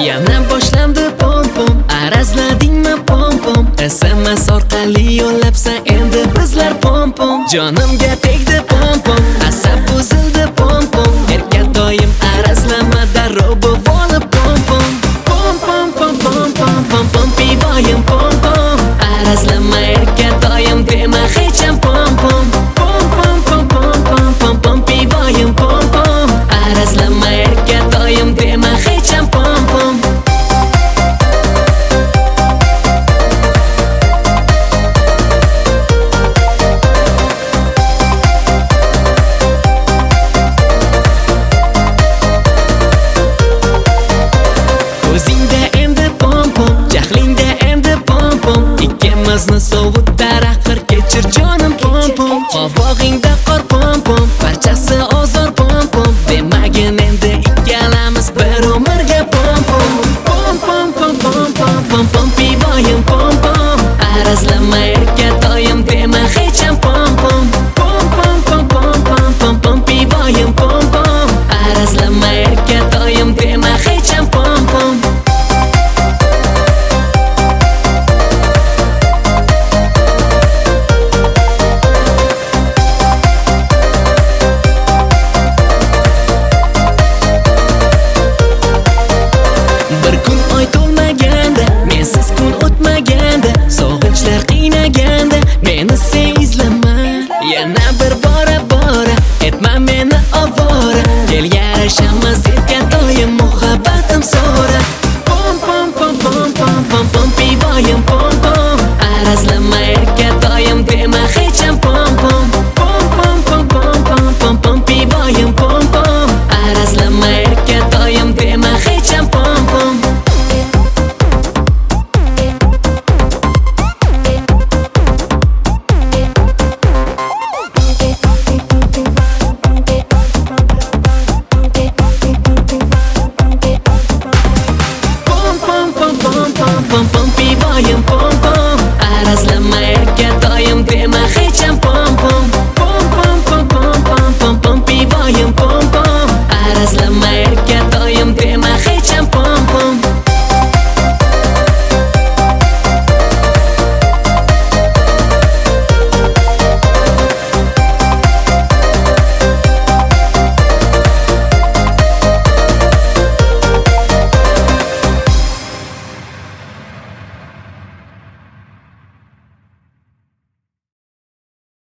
Yana boshlandi pom pom, arazladingmi pom pom? SMS orqali yo'llabsan endi bizlar pom pom. Jonimga tegdi pom pom, asab buzildi pom pom. Erkatoyim arazlama darrov bo'lib pom pom. Pom pom pom pom pom pom pom pivoyim pom pom. Arazlama erkatoyim dema hech ham pom pom. Pom pom pom pom pom pom pom pivoyim pom pom. Arazlama erkatoyim dema hech ham pom pom. Ko'zingda endi pom pom, jahlingda endi pom pom. Ikkimizni sovutar axir kechir jonim pom pom. Qovog'ing